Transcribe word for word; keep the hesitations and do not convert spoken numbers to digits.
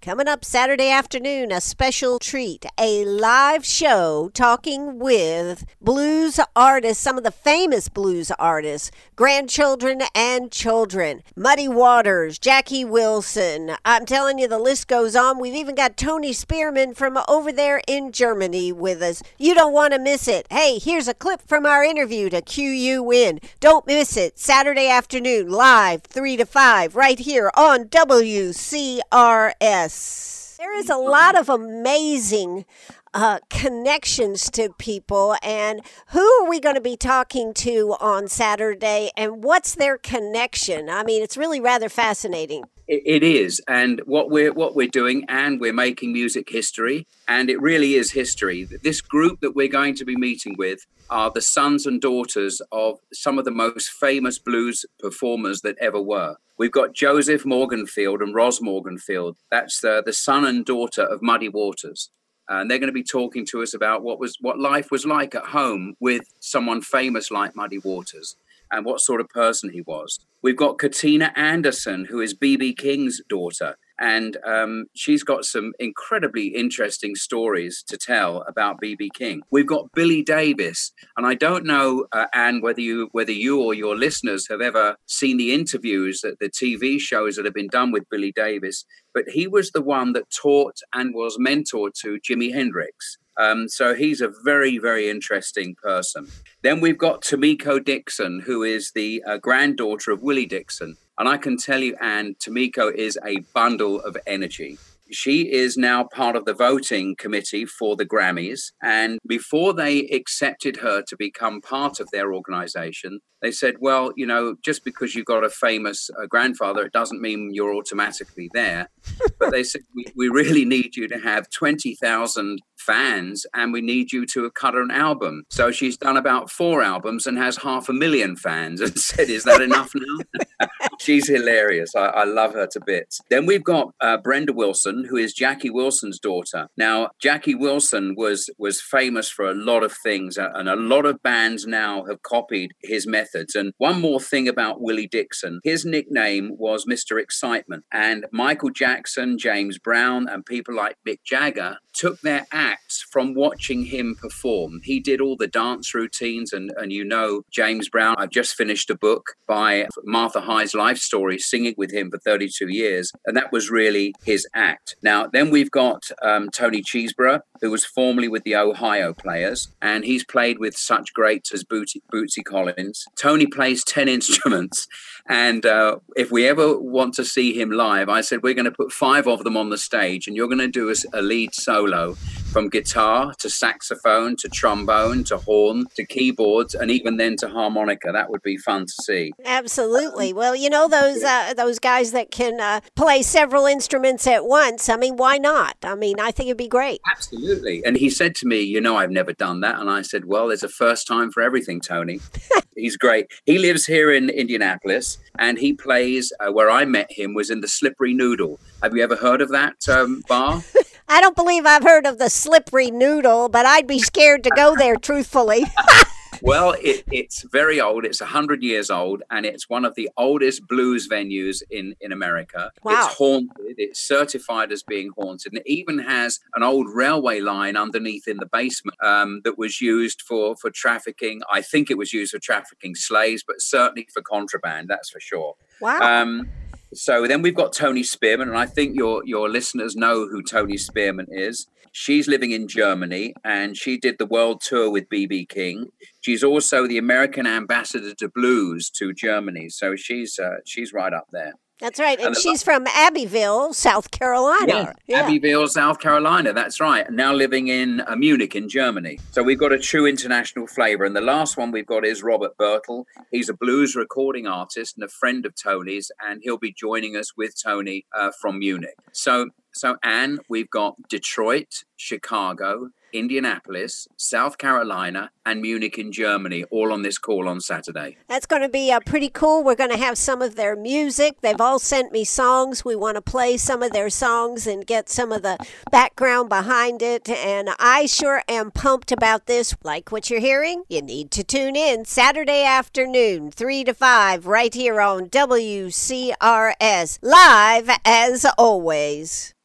Coming up Saturday afternoon, a special treat, a live show talking with blues artists, some of the famous blues artists, grandchildren and children. Muddy Waters, Jackie Wilson. I'm telling you, the list goes on. We've even got Tony Spearman from over there in Germany with us. You don't want to miss it. Hey, here's a clip from our interview to cue you in. Don't miss it. Saturday afternoon, live, three to five, right here on W C R S. There is a lot of amazing uh, connections to people, and who are we going to be talking to on Saturday, and what's their connection? I mean, it's really rather fascinating. It is, and what we're what we're doing, and we're making music history, and it really is history. This group that we're going to be meeting with are the sons and daughters of some of the most famous blues performers that ever were. We've got Joseph Morganfield and Ros Morganfield. That's the, the son and daughter of Muddy Waters. And they're going to be talking to us about what was what life was like at home with someone famous like Muddy Waters and what sort of person he was. We've got Katina Anderson, who is B B King's daughter. And um, she's got some incredibly interesting stories to tell about B B King. We've got Billy Davis, and I don't know, uh, Anne, whether you whether you or your listeners have ever seen the interviews, that the T V shows that have been done with Billy Davis, but he was the one that taught and was mentored to Jimi Hendrix. Um, so he's a very, very interesting person. Then we've got Tomiko Dixon, who is the uh, granddaughter of Willie Dixon. And I can tell you, Anne, Tomiko is a bundle of energy. She is now part of the voting committee for the Grammys. And before they accepted her to become part of their organization, they said, well, you know, just because you've got a famous uh, grandfather, it doesn't mean you're automatically there. But they said, we, we really need you to have twenty thousand fans, and we need you to cut an album. So she's done about four albums and has half a million fans and said, is that enough now? She's hilarious. I, I love her to bits. Then we've got uh, Brenda Wilson, who is Jackie Wilson's daughter. Now, Jackie Wilson was was famous for a lot of things, uh, and a lot of bands now have copied his methods. And one more thing about Willie Dixon, his nickname was Mister Excitement. And Michael Jackson, James Brown, and people like Mick Jagger took their acts from watching him perform. He did all the dance routines, and, and you know, James Brown, I've just finished a book by Martha Hyde's life story, singing with him for thirty-two years, and that was really his act. Now, then we've got um, Tony Cheeseborough, who was formerly with the Ohio Players, and he's played with such greats as Bootsy, Bootsy Collins. Tony plays ten instruments, and uh, if we ever want to see him live, I said, we're going to put five of them on the stage, and you're going to do a, a lead solo from guitar to saxophone to trombone to horn to keyboards and even then to harmonica. That would be fun to see. Absolutely. Well, you know, those uh, those guys that can uh, play several instruments at once, I mean, why not? I mean, I think it'd be great. Absolutely. And he said to me, you know, I've never done that. And I said, well, there's a first time for everything, Tony. He's great. He lives here in Indianapolis, and he plays, uh, where I met him was in the Slippery Noodle. Have you ever heard of that um, bar? I don't believe I've heard of the Slippery Noodle, but I'd be scared to go there, truthfully. Well, it, it's very old. It's one hundred years old, and it's one of the oldest blues venues in, in America. Wow. It's haunted. It's certified as being haunted. And it even has an old railway line underneath in the basement um, that was used for, for trafficking. I think it was used for trafficking slaves, but certainly for contraband, that's for sure. Wow. Um, So then we've got Tony Spearman, and I think your your listeners know who Tony Spearman is. She's living in Germany, and she did the world tour with B B King. She's also the American ambassador to blues to Germany, so she's uh, she's right up there. That's right. And, and she's from Abbeville, South Carolina. Yeah, yeah. Abbeville, South Carolina. That's right. And now living in uh, Munich in Germany. So we've got a true international flavor. And the last one we've got is Robert Bertel. He's a blues recording artist and a friend of Tony's, and he'll be joining us with Tony uh, from Munich. So, so Anne, we've got Detroit, Chicago, Indianapolis, South Carolina, and Munich in Germany, all on this call on Saturday. That's going to be uh, pretty cool. We're going to have some of their music. They've all sent me songs. We want to play some of their songs and get some of the background behind it. And I sure am pumped about this. Like what you're hearing? You need to tune in Saturday afternoon, three to five, right here on W C R S, live as always.